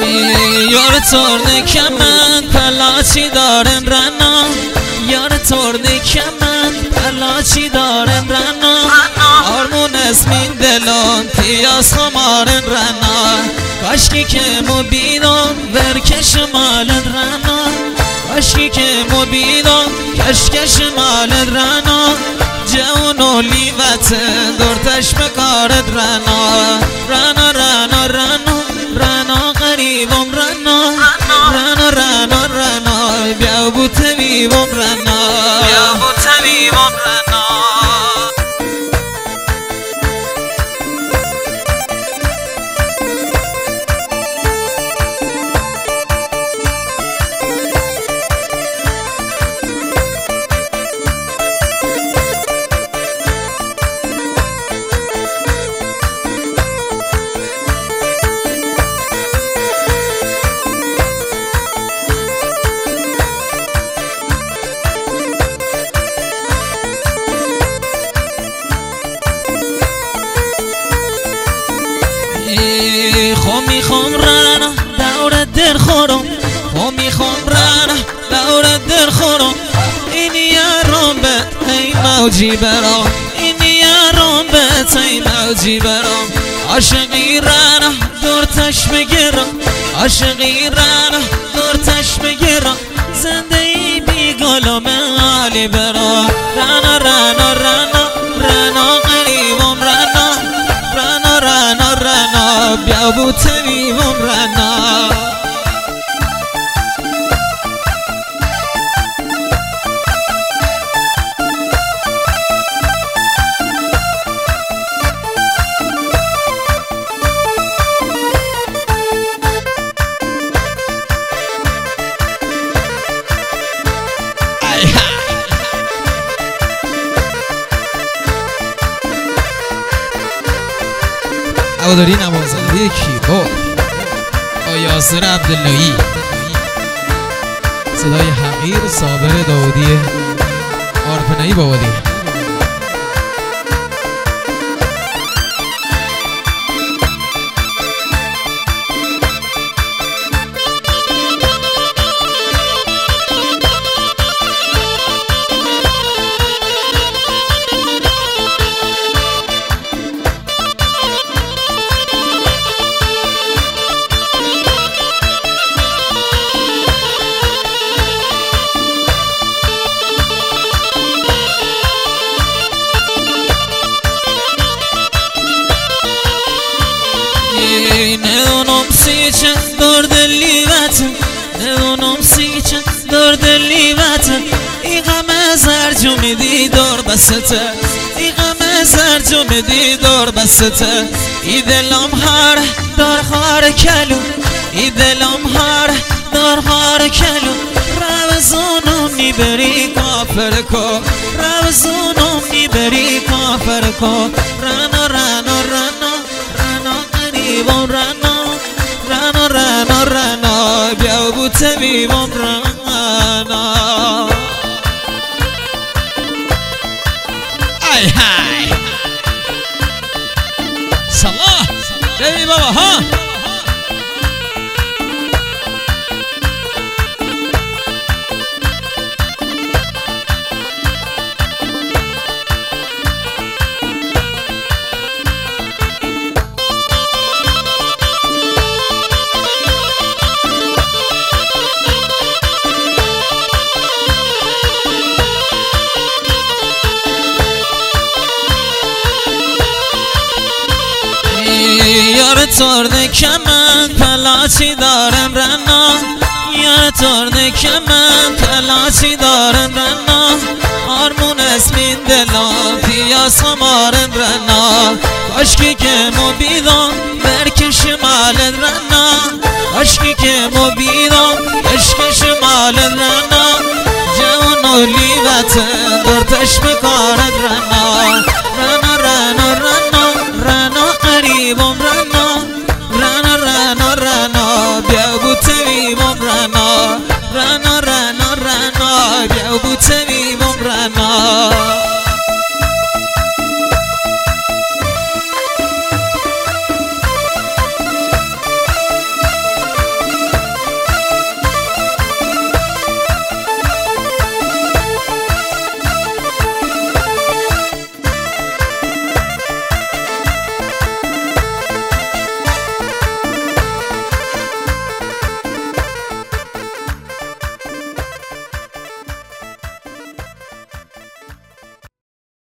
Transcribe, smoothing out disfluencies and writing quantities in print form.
یار ترد کمن پلاچی دارن رنا یار ترد کمن پلاچی دارن رنا آرمون اسمین دلان پیاس خمارن رنا کاشکی که مبیدان ورکش مالن رنا کاشکی که مبیدان کشکش مالن رنا جون و لیوت دورتش بکارد رنا رنا رنا رنا رنا قریبم رنا رنا رنا رنا بیا بو طبیبم رنا بیا بو طبیبم رنا خو میخوام رنا دور دل خورم خو میخوام رنا دور دل خورم این یارم به ای موجی برام این یارم به ای موجی برام عاشقی رنا دورتش بگیرم عاشقی رنا دورتش بگیرم زنده ای بی گلم عالی برام رنا رنا رنا رنا قریبم رنا رنا رنا رنا بیا بو طبیبم رنا هواداری نوازنده کیبورد آقای یاسر عبداللهی، صدای حقیر صابر داودی آرپنایی بابادی. ندونم سی چند دور دلی وطن ندونم سی چند دور دلی وطن ای غم زرجو میدی دور بسته ای غم زرجو میدی دور بسته ای دلم هر دار هار کلو ای دلم هر دار هار کلو روزونم میبری کافر کو روزونم میبری کافر کو رنا رنا رنا رنا قریبم رنا رنا رنا رنا بیا بو طبیبم رنا ای های صلاح ببین بابا ها یار ترد کمن پلاچی دارم رنا یار ترد کمن پلاچی دارم رنا آرمون اسمین دلان پیاس خمارم رنا کاشکی که مبیدان برکش مالت رنا کاشکی که مبیدان کشکش مالت رنا جوان و لیوت دورتش بکن